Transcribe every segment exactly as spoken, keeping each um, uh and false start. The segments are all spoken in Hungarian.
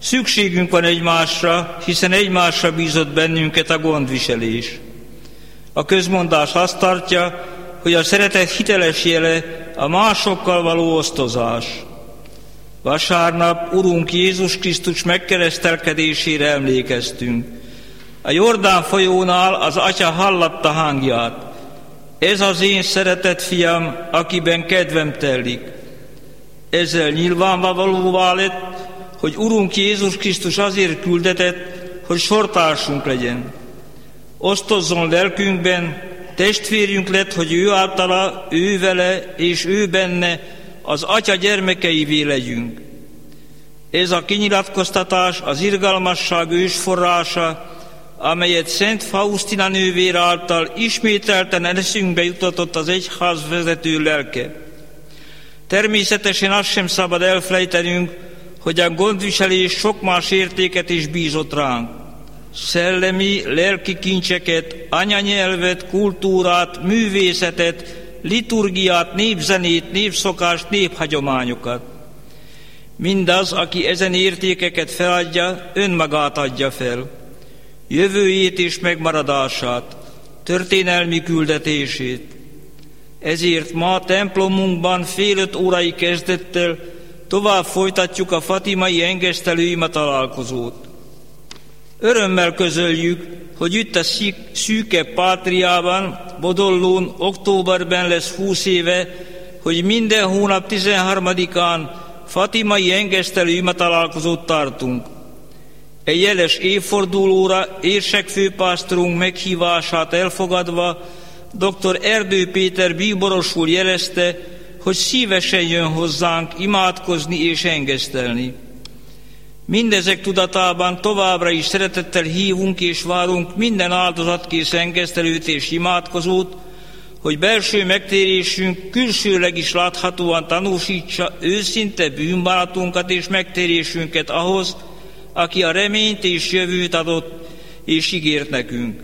Szükségünk van egymásra, hiszen egymásra bízott bennünket a gondviselés. A közmondás azt tartja, hogy a szeretet hiteles jele a másokkal való osztozás. Vasárnap Urunk Jézus Krisztus megkeresztelkedésére emlékeztünk. A Jordán folyónál az Atya hallatta hangját. Ez az én szeretett fiam, akiben kedvem telik. Ezzel nyilvánvalóvá lett, hogy Urunk Jézus Krisztus azért küldetett, hogy sortársunk legyen. Osztozzon lelkünkben, testvérünk lett, hogy ő általa, ő vele és ő benne az Atya gyermekeivé legyünk. Ez a kinyilatkoztatás az irgalmasság ősforrása, amelyet Szent Faustina nővér által ismételten eszünkbe jutatott az egyház vezető lelke. Természetesen azt sem szabad elfelejtenünk, hogy a gondviselés sok más értéket is bízott ránk. Szellemi, lelki kincseket, anyanyelvet, kultúrát, művészetet, liturgiát, népzenét, népszokást, néphagyományokat. Mindaz, aki ezen értékeket feladja, önmagát adja fel. Jövőjét és megmaradását, történelmi küldetését. Ezért ma templomunkban fél öt órai kezdettel tovább folytatjuk a fatimai engesztelőima találkozót. Örömmel közöljük, hogy itt a szűke Pátriában, Bodollón, októberben lesz húsz éve, hogy minden hónap tizenharmadikán fatimai engesztelőima találkozót tartunk. Egy jeles évfordulóra érsekfőpásztorunk meghívását elfogadva dr. Erdő Péter bíboros úr jelezte, hogy szívesen jön hozzánk imádkozni és engesztelni. Mindezek tudatában továbbra is szeretettel hívunk és várunk minden áldozatkész engesztelőt és imádkozót, hogy belső megtérésünk külsőleg is láthatóan tanúsítsa őszinte bűnbánatunkat és megtérésünket ahhoz, aki a reményt és jövőt adott és ígért nekünk.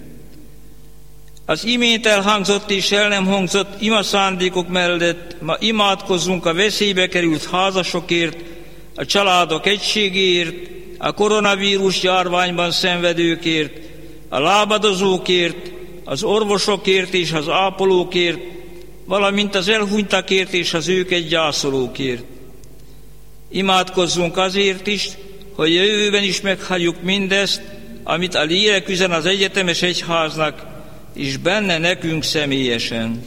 Az imént elhangzott és el nem hangzott ima szándékok mellett ma imádkozzunk a veszélybe került házasokért, a családok egységéért, a koronavírus járványban szenvedőkért, a lábadozókért, az orvosokért és az ápolókért, valamint az elhunytakért és az őket gyászolókért. Imádkozzunk azért is, hogy jövőben is meghagyjuk mindezt, amit a lélek üzen az egyetemes egyháznak, és benne nekünk személyesen.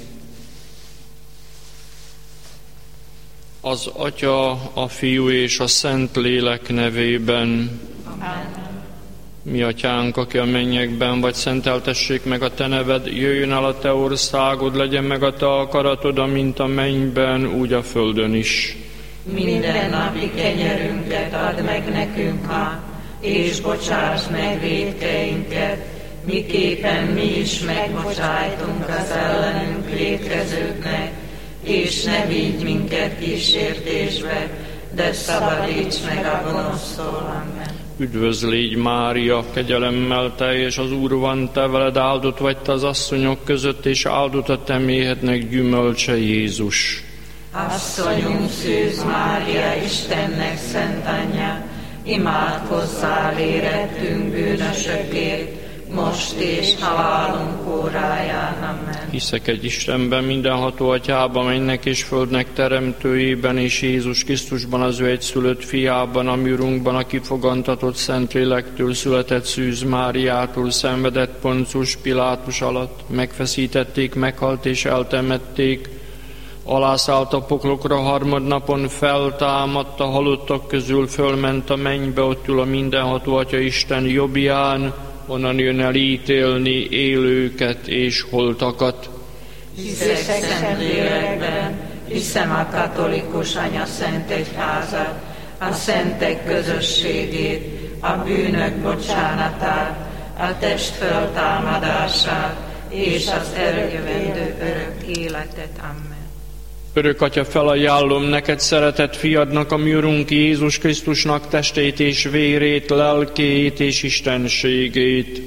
Az Atya, a Fiú és a Szent Lélek nevében. Amen. Mi Atyánk, aki a mennyekben vagy, szenteltessék meg a Te neved, jöjjön el a Te országod, legyen meg a Te akaratod, amint a mennyben, úgy a földön is. Minden napi kenyerünket add meg nekünk ma, és bocsáss meg vétkeinket, miképpen mi is megbocsájtunk az ellenünk vétkezőknek, és ne vigy minket kísértésbe, de szabadíts meg a gonosztól. Amen. Üdvözl légy, Mária, kegyelemmel teljes, az Úr van te veled, áldott vagy te az asszonyok között, és áldott a te méhednek gyümölcse, Jézus. Asszonyunk Szűz Mária, Istennek szent anyja, imádkozzál érettünk bűnösökért, most és halálunk óráján. Amen. Hiszek egy Istenben, mindenható Atyában, mennek és földnek teremtőjében, és Jézus Krisztusban, az ő egyszülött fiában, a mi Urunkban, aki fogantatott Szentlélektől született, Szűz Máriától, szenvedett Poncius Pilátus alatt, megfeszítették, meghalt és eltemették, alászállt a poklokra, harmadnapon feltámadt, a halottak közül fölment a mennybe, ott ül a mindenható Atya Isten jobbján, onnan jön el ítélni élőket és holtakat. Hiszek Szentlélekben, hiszem a katolikus anya szent egyházat, a szentek közösségét, a bűnök bocsánatát, a test föltámadását és az örökjövendő örök életet. Amen. Örök Atya, felajánlom neked szeretett fiadnak, a mi Urunk Jézus Krisztusnak testét és vérét, lelkét és istenségét.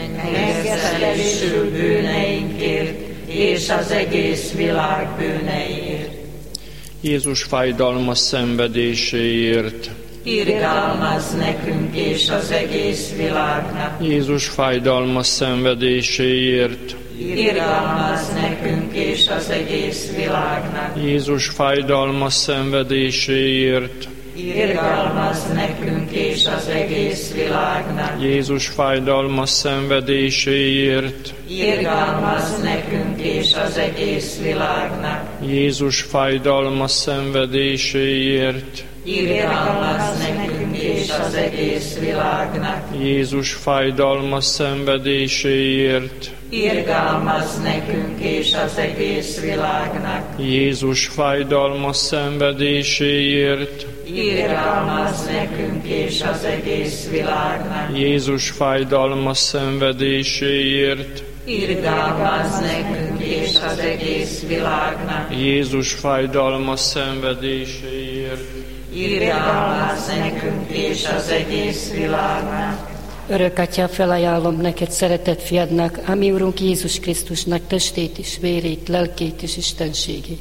Megszentesül bűneinkért és az egész világ bűneiért. Jézus fájdalmas szenvedéséért. irgalmazz nekünk és az egész világnak. Jézus fájdalmas szenvedéséért, Irgalmazz nekünk és az egész világnak. Jézus fájdalmas szenvedéséért, Irgalmazz nekünk és az egész világnak. Jézus fájdalmas szenvedéséért, Irgalmazz nekünk és az egész világnak. Jézus fájdalmas szenvedéséért, Irgalmazz nekünk és az egész világnak. Jézus fájdalmas szenvedéséért, Irgalmazz nekünk és az egész világnak. Jézus fájdalmas szenvedéséért, Irgalmazz nekünk és az egész világnak. Jézus fájdalmas szenvedéséért, Irgalmazz nekünk és az egész világnak. Jézus fájdalmas szenvedéséért, Irgalmazz nekünk és az egész világnak. Örök Atya, felajánlom neked szeretett fiadnak, a mi Urunk Jézus Krisztusnak testét és vérét, lelkét és istenségét.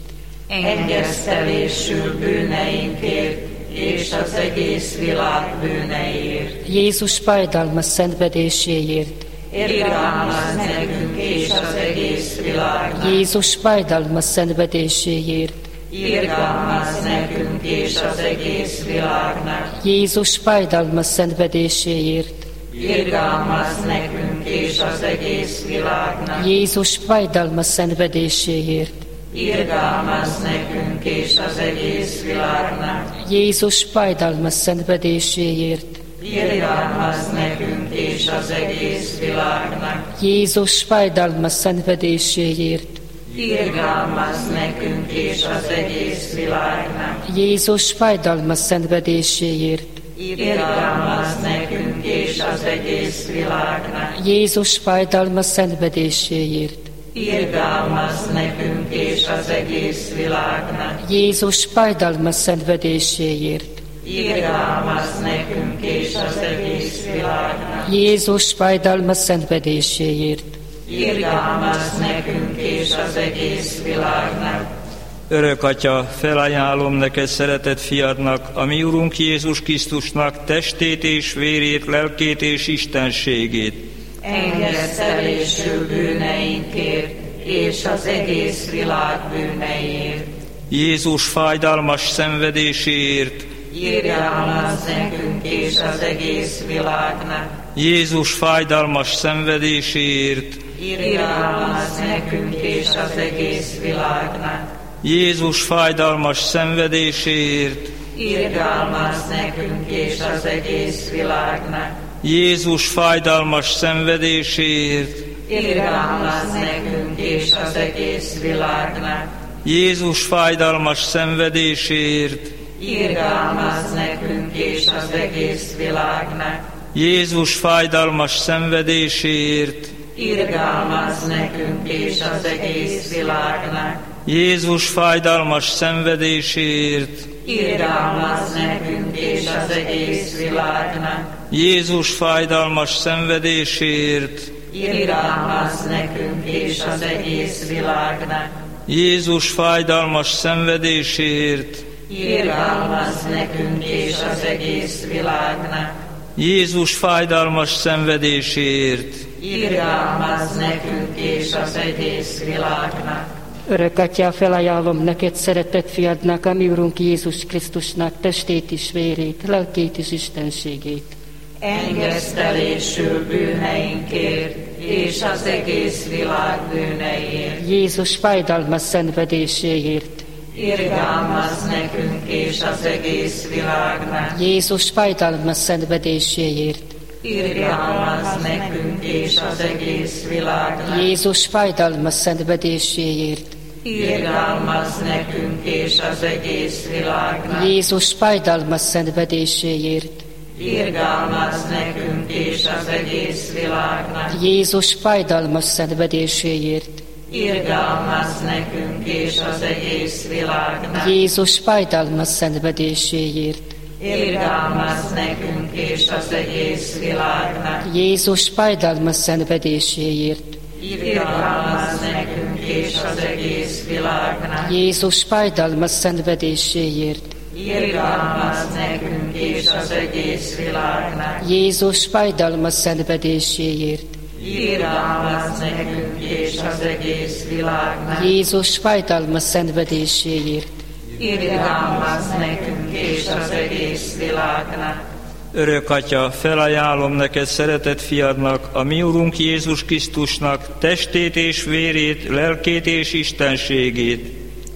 Engesztelésül bűneinkért és az egész világ bűneiért. Jézus fájdalmas szenvedéséért. Irgalmazz nekünk és az egész világnak. Jézus fájdalmas szenvedéséért. Irgalmazz nekünk és az egész világnak. Jézus fájdalmas szenvedéséért. Irgalmazz nekünk és az egész világnak. Jézus fájdalmas szenvedéséért. Irgalmazz nekünk és az egész világnak. Jézus fájdalmas szenvedéséért. Irgalmazz nekünk és az egész világnak. Jézus fájdalmas szenvedéséért. Irgalmazz nekünk és az egész világnak. Jézus fájdalmas szenvedéséért. Irgalmazz nekünk és az egész világnak. Jézus fájdalmas szenvedéséért. Irgalmazz nekünk és az egész világnak. Jézus fájdalmas szenvedéséért. Irgalmazz nekünk és az egész világnak. Jézus fájdalmas szenvedéséért. Irgalmazz nekünk és az egész világnak. Örök Atya, felajánlom neked szeretett fiadnak, a mi Urunk Jézus Krisztusnak testét és vérét, lelkét és istenségét. Engesztelésül bűneinkért és az egész világ bűneiért. Jézus fájdalmas szenvedéséért. Irgalmazz nekünk és az egész világnak. Jézus fájdalmas szenvedéséért. Irgalmazz nekünk és az egész világnak. Jézus fájdalmas szenvedéséért. Irgalmazz nekünk és az egész világnak. Jézus fájdalmas szenvedéséért. Irgalmazz nekünk és az egész világnak. Jézus fájdalmas szenvedéséért. Irgalmazz nekünk és az egész világnak. Jézus fájdalmas szenvedéséért. Irgalmazz nekünk és az egész világnak. Jézus fájdalmas szenvedéséért. Irgalmazz nekünk és az egész világnak. Jézus fájdalmas szenvedéséért. Irgalmazz nekünk és az egész világnak. Jézus fájdalmas szenvedéséért. Irgalmazz nekünk és az egész világnak. Jézus fájdalmas szenvedéséért. Irgalmazz nekünk és az egész világnak. Örök Atya, felajánlom neked szeretett fiadnak, a mi Urunk Jézus Krisztusnak testét és vérét, lelkét és istenségét. Engesztelésül bűneinkért és az egész világ bűneiért. Jézus fájdalmas szenvedéséért. Irgalmazz nekünk és az egész világnak. Jézus fájdalmas szenvedéséért. Irgalmazz nekünk és az egész világnak. Jézus fájdalmas szenvedéséért. Irgalmazz nekünk és az egész világnak. Jézus fájdalmas szenvedéséért. Irgalmazz nekünk és az egész világnak. Jézus fájdalmas szenvedéséért. Irgalmazz nekünk és az egész világnak. Jézus fájdalmas szenvedéséért. Irgalmazz nekünk és az egész világnak. Jézus fájdalmas szenvedéséért. Irgalmazz nekünk és az egész világnak. Jézus fájdalmas szenvedéséért. Irgalmazz nekünk és az egész világnak. Jézus fájdalmas szenvedéséért. Irgalmazz nekünk és az egész világnak. Jézus fájdalmas szenvedéséért. Irgalmazz nekünk és az egész világnak. Örök Atya, felajánlom neked szeretett fiadnak, a mi Urunk Jézus Krisztusnak testét és vérét, lelkét és istenségét.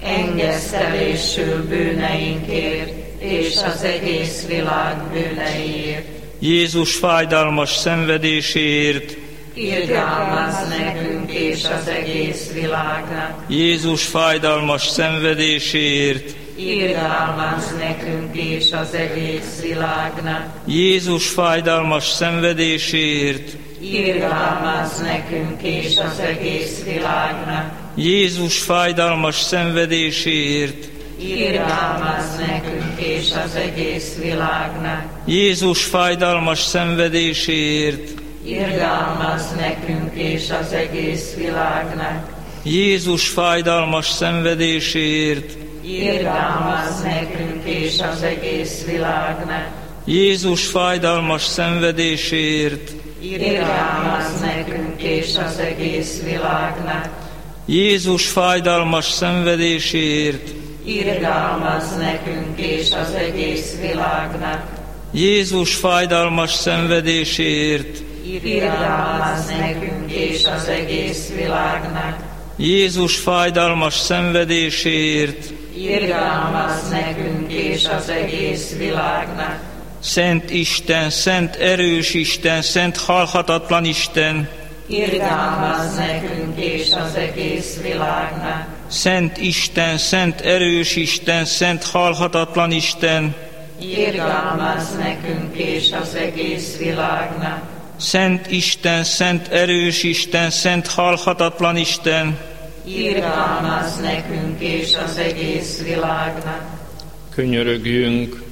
Engesztelésül bűneinkért és az egész világ bűneiért. Jézus fájdalmas szenvedéséért. Irgalmazz nekünk és az egész világnak. Jézus fájdalmas szenvedéséért. Irgalmazz nekünk és az egész világnak. Jézus fájdalmas szenvedéséért. Irgalmazz nekünk és az egész világnak. Jézus fájdalmas szenvedéséért. Irgalmazz nekünk és az egész világnak. Jézus fájdalmas szenvedéséért. Irgalmazz nekünk és az egész világnak. Jézus fájdalmas szenvedéséért. Irgalmazz nekünk és az egész világnak. Jézus fájdalmas szenvedéséért. Irgalmazz nekünk és az egész világnak. Jézus fájdalmas szenvedéséért. Irgalmazz nekünk és az egész világnak. Jézus fájdalmas szenvedéséért. Irgalmazz nekünk és az egész világnak. Jézus fájdalmas szenvedéséért. Irgalmazz nekünk és az egész világnak. Szent Isten, szent erős Isten, szent halhatatlan Isten. Irgalmazz nekünk és az egész világnak. Szent Isten, szent erős Isten, szent halhatatlan Isten. Irgalmazz nekünk és az egész világnak. Szent Isten, szent erős Isten, szent halhatatlan Isten. Irgalmazz nekünk és az egész világnak. Könyörögjünk!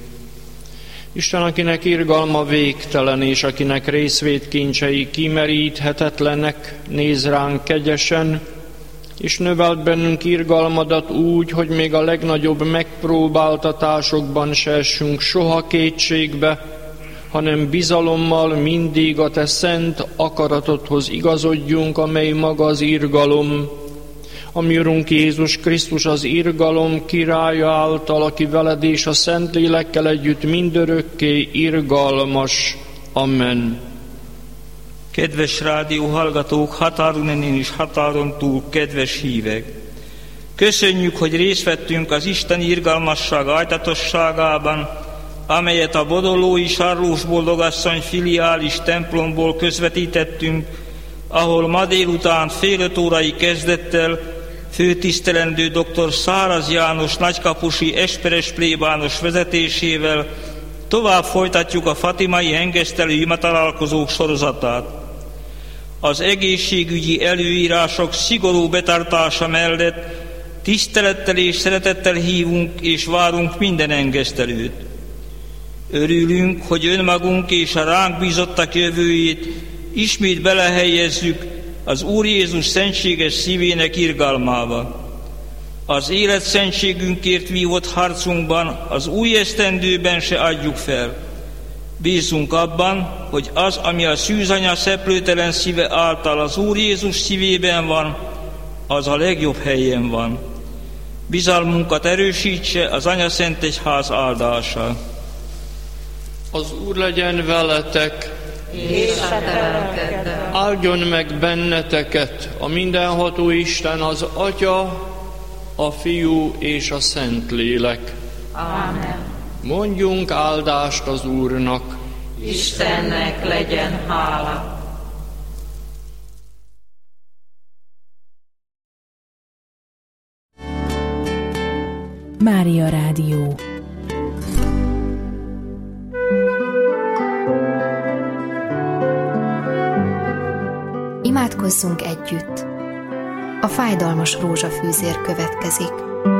Isten, akinek irgalma végtelen, és akinek részvétkincsei kimeríthetetlenek, néz ránk kegyesen, és növelt bennünk irgalmadat úgy, hogy még a legnagyobb megpróbáltatásokban se essünk soha kétségbe, hanem bizalommal mindig a te szent akaratodhoz igazodjunk, amely maga az irgalom. A mi Urunk Jézus Krisztus az irgalom királya által, aki veled és a Szentlélekkel együtt mindörökké irgalmas. Amen. Kedves rádió hallgatók, határon innen és határon túl, kedves hívek! Köszönjük, hogy részt vettünk az Isten irgalmasság ájtatosságában, amelyet a bodolói Sarlós Boldogasszony filiális templomból közvetítettünk, ahol ma délután fél öt órai kezdettel főtisztelendő dr. Száraz János nagykapusi esperes plébános vezetésével tovább folytatjuk a fatimai engesztelő imatalálkozók sorozatát. Az egészségügyi előírások szigorú betartása mellett tisztelettel és szeretettel hívunk és várunk minden engesztelőt. Örülünk, hogy önmagunk és a ránk bízottak jövőjét ismét belehelyezzük az Úr Jézus szentséges szívének irgalmába. Az élet szentségünkért vívott harcunkban az új esztendőben se adjuk fel. Bízunk abban, hogy az, ami a szűzanya szeplőtelen szíve által az Úr Jézus szívében van, az a legjobb helyen van. Bizalmunkat erősítse az Anya Szent Egyház áldása. Az Úr legyen veletek, és a te lelkeddel. áldjon meg benneteket a mindenható Isten, az Atya, a Fiú és a Szentlélek. Amen. Mondjunk áldást az Úrnak. Istennek legyen hála. Mária Rádió. Imádkozzunk együtt. A fájdalmas rózsafűzér következik.